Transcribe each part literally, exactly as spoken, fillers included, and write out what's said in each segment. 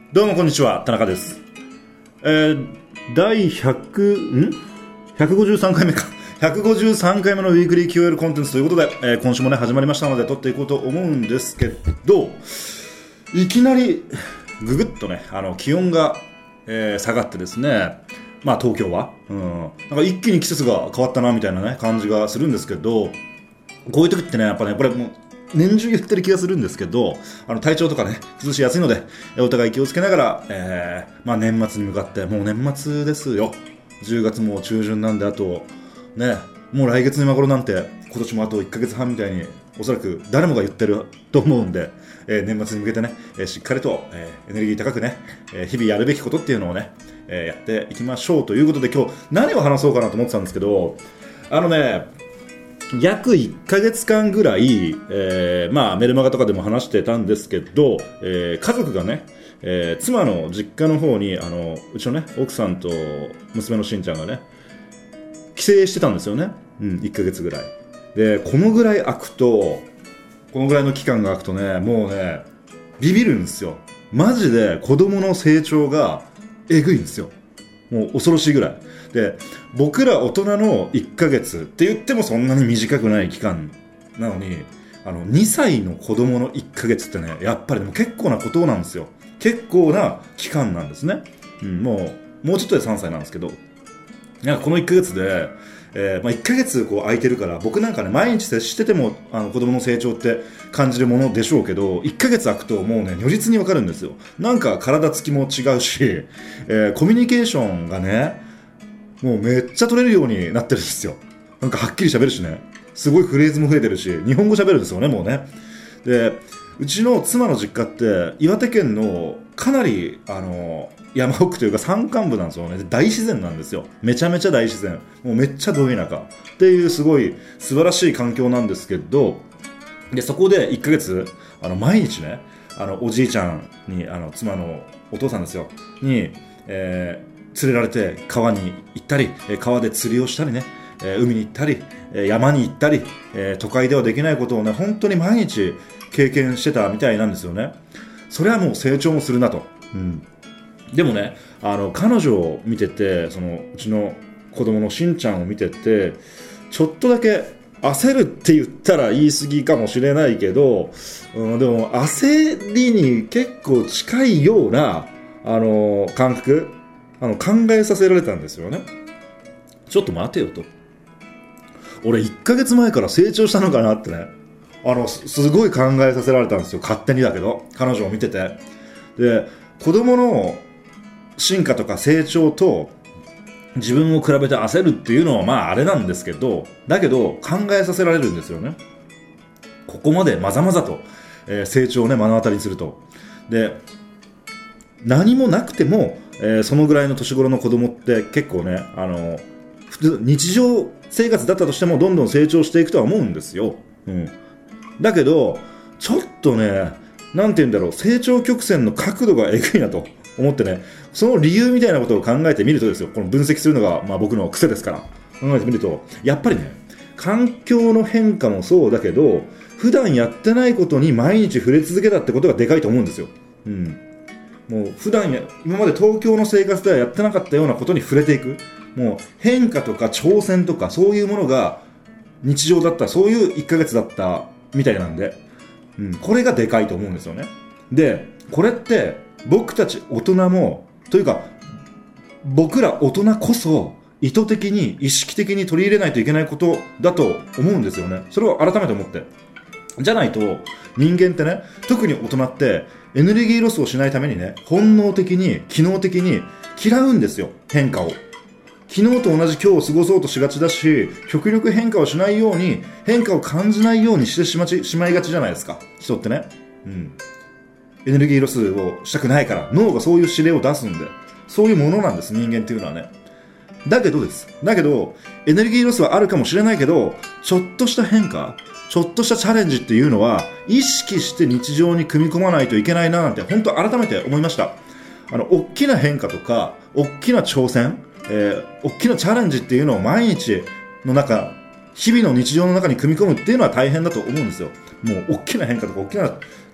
どうもこんにちは、田中です。えー、第ひゃく、ん ?ひゃくごじゅうさん 回目か。ひゃくごじゅうさんかいめのウィークリー キューエル コンテンツということで、えー、今週もね、始まりましたので、撮っていこうと思うんですけど、いきなり、ぐぐっとね、あの、気温が、えー、下がってですね、まあ東京は、うん、なんか一気に季節が変わったな、みたいなね、感じがするんですけど、こういう時ってね、やっぱね、これもう、年中言ってる気がするんですけど、あの体調とかね崩しやすいのでお互い気をつけながら、えーまあ、年末に向かってもう年末ですよ。じゅうがつも中旬なんで、あとねもう来月の今頃なんて今年もあといっかげつはんみたいにおそらく誰もが言ってると思うんで、えー、年末に向けてね、えー、しっかりと、えー、エネルギー高くね、えー、日々やるべきことっていうのをね、えー、やっていきましょうということで、今日何を話そうかなと思ってたんですけど、あのね約いっかげつかんぐらい、えーまあ、メルマガとかでも話してたんですけど、えー、家族がね、えー、妻の実家の方にあのうちのね奥さんと娘のしんちゃんがね帰省してたんですよね、うん、いっかげつぐらいで、このぐらい空くとこのぐらいの期間が空くとね、もうねビビるんですよ。マジで子供の成長がえぐいんですよ。もう恐ろしいぐらいで、僕ら大人のいっかげつって言ってもそんなに短くない期間なのに、あのにさいの子供のいっかげつってね、やっぱりでも結構なことなんですよ。結構な期間なんですね、うん、もうもうちょっとでさんさいなんですけど、なんかこのいっかげつで、えーまあ、いっかげつこう空いてるから、僕なんかね毎日接しててもあの子供の成長って感じるものでしょうけど、いっかげつ空くともうね如実に分かるんですよ。なんか体つきも違うし、えー、コミュニケーションがねもうめっちゃ取れるようになってるんですよ。なんかはっきり喋るしね、すごいフレーズも増えてるし、日本語喋るんですよね、もうね。で、うちの妻の実家って岩手県のかなりあの山奥というか山間部なんですよね。大自然なんですよ。めちゃめちゃ大自然、もうめっちゃど田舎っていうすごい素晴らしい環境なんですけど、でそこでいっかげつあの毎日ね、あのおじいちゃんに、あの妻のお父さんですよに、えー連れられて川に行ったり、川で釣りをしたりね、海に行ったり、山に行ったり、都会ではできないことをね本当に毎日経験してたみたいなんですよね。それはもう成長もするなと、うん、でもね、あの彼女を見てて、そのうちの子供のしんちゃんを見てて、ちょっとだけ焦るって言ったら言い過ぎかもしれないけど、うん、でも焦りに結構近いようなあの感覚、あの考えさせられたんですよね。ちょっと待てよと、俺いっかげつまえから成長したのかなってね、あの す, すごい考えさせられたんですよ、勝手にだけど。彼女を見てて、で子供の進化とか成長と自分を比べて焦るっていうのはまああれなんですけど、だけど考えさせられるんですよね。ここまでまざまざと、えー、成長をね目の当たりにすると。で何もなくても、えー、そのぐらいの年頃の子供って結構ね、あの普通日常生活だったとしてもどんどん成長していくとは思うんですよ、うん、だけどちょっとね、なんて言うんだろう、成長曲線の角度がえぐいなと思ってね、その理由みたいなことを考えてみるとですよ、この分析するのが、まあ、僕の癖ですから、考えてみるとやっぱりね、環境の変化もそうだけど、普段やってないことに毎日触れ続けたってことがでかいと思うんですよ、うん、もう普段や今まで東京の生活ではやってなかったようなことに触れていく、もう変化とか挑戦とかそういうものが日常だった、そういういっかげつだったみたいなんで、うん、これがでかいと思うんですよね。でこれって僕たち大人もというか僕ら大人こそ意図的に意識的に取り入れないといけないことだと思うんですよね。それを改めて思って、じゃないと人間ってね、特に大人ってエネルギーロスをしないためにね、本能的に機能的に嫌うんですよ、変化を。昨日と同じ今日を過ごそうとしがちだし、極力変化をしないように、変化を感じないようにしてしまち、しまいがちじゃないですか、人ってね、うん、エネルギーロスをしたくないから脳がそういう指令を出すんで、そういうものなんです、人間っていうのはね。だけどですだけどエネルギーロスはあるかもしれないけど、ちょっとした変化、ちょっとしたチャレンジっていうのは意識して日常に組み込まないといけないななんて本当改めて思いました。あの大きな変化とか大きな挑戦、えー、大きなチャレンジっていうのを毎日の中、日々の日常の中に組み込むっていうのは大変だと思うんですよ。もう大きな変化とか大きな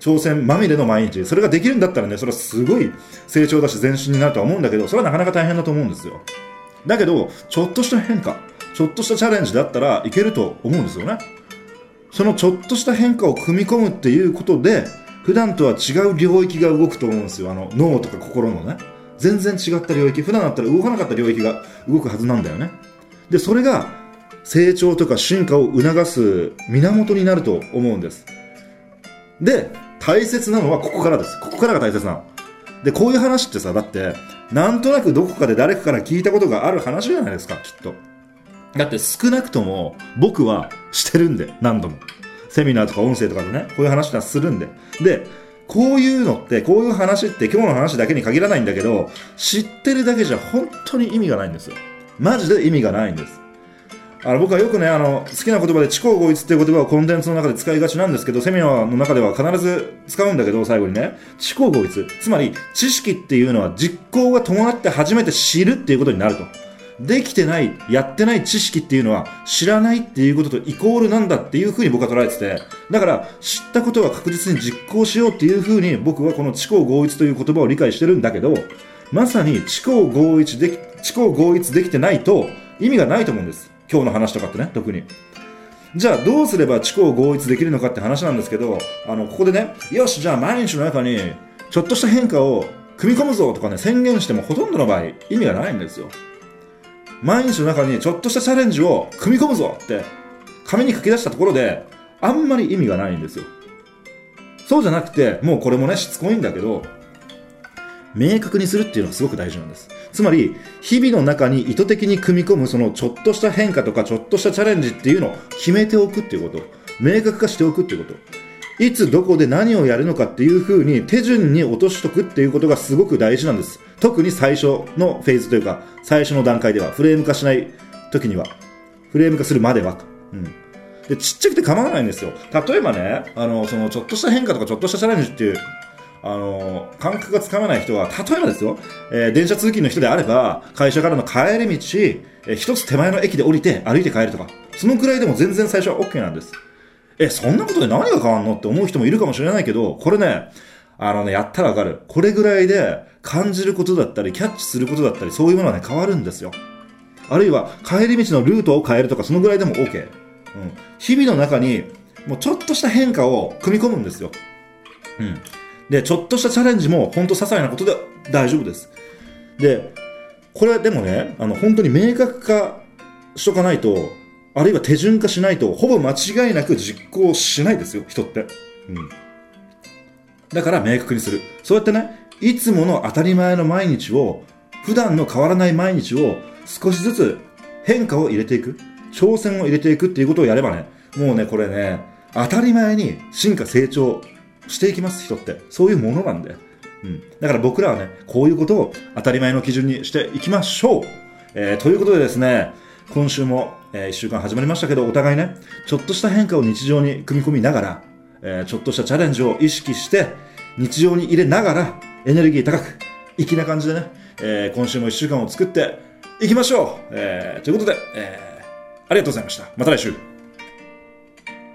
挑戦まみれの毎日、それができるんだったらね、それはすごい成長だし前進になるとは思うんだけど、それはなかなか大変だと思うんですよ。だけどちょっとした変化、ちょっとしたチャレンジだったらいけると思うんですよね。そのちょっとした変化を組み込むっていうことで、普段とは違う領域が動くと思うんですよ。あの脳とか心のね、全然違った領域、普段だったら動かなかった領域が動くはずなんだよね。でそれが成長とか進化を促す源になると思うんです。で大切なのはここからです。ここからが大切なので、こういう話ってさ、だってなんとなくどこかで誰かから聞いたことがある話じゃないですか、きっと。だって少なくとも僕はしてるんで、何度もセミナーとか音声とかでね、こういう話はするんで。でこういうのって、こういう話って今日の話だけに限らないんだけど、知ってるだけじゃ本当に意味がないんですよ。マジで意味がないんです。あの僕はよくね、あの好きな言葉で知行合一っていう言葉をコンテンツの中で使いがちなんですけど、セミナーの中では必ず使うんだけど、最後にね、知行合一、つまり知識っていうのは実行が伴って初めて知るっていうことになると。できてない、やってない知識っていうのは知らないっていうこととイコールなんだっていうふうに僕は捉えてて、だから知ったことは確実に実行しようっていうふうに僕はこの知行合一という言葉を理解してるんだけど、まさに知行合一でき、知行合一できてないと意味がないと思うんです。今日の話とかってね、特に。じゃあどうすれば知行合一できるのかって話なんですけど、あのここでね、よしじゃあ毎日の中にちょっとした変化を組み込むぞとかね、宣言してもほとんどの場合意味がないんですよ。毎日の中にちょっとしたチャレンジを組み込むぞって紙に書き出したところであんまり意味がないんですよ。そうじゃなくて、もうこれもねしつこいんだけど、明確にするっていうのがすごく大事なんです。つまり日々の中に意図的に組み込むそのちょっとした変化とかちょっとしたチャレンジっていうのを決めておくっていうこと、明確化しておくっていうこと、いつどこで何をやるのかっていう風に手順に落としとくっていうことがすごく大事なんです。特に最初のフェーズというか最初の段階では、フレーム化しない時には、フレーム化するまでは、うん、でちっちゃくて構わないんですよ。例えばね、あのそのちょっとした変化とかちょっとしたチャレンジっていうあの感覚がつかめない人は、例えばですよ、えー、電車通勤の人であれば会社からの帰り道、えー、一つ手前の駅で降りて歩いて帰るとか、そのくらいでも全然最初は OK なんです。えそんなことで何が変わんのって思う人もいるかもしれないけど、これね、あのねやったらわかる。これぐらいで感じることだったりキャッチすることだったり、そういうものはね変わるんですよ。あるいは帰り道のルートを変えるとか、そのぐらいでも OK、うん、日々の中にもうちょっとした変化を組み込むんですよ、うん、でちょっとしたチャレンジも本当些細なことで大丈夫です。でこれでもね、あの本当に明確化しとかないと、あるいは手順化しないとほぼ間違いなく実行しないですよ、人って、うん、だから明確にする。そうやってね、いつもの当たり前の毎日を、普段の変わらない毎日を少しずつ変化を入れていく、挑戦を入れていくっていうことをやればね、もうねこれね当たり前に進化成長していきます。人ってそういうものなんで、うん、だから僕らはねこういうことを当たり前の基準にしていきましょう、えー、ということでですね、今週も、えー、いっしゅうかん始まりましたけど、お互いねちょっとした変化を日常に組み込みながら、えー、ちょっとしたチャレンジを意識して日常に入れながら、エネルギー高く粋な感じでね、えー、今週もいっしゅうかんを作っていきましょう、えー、ということで、えー、ありがとうございました。また来週。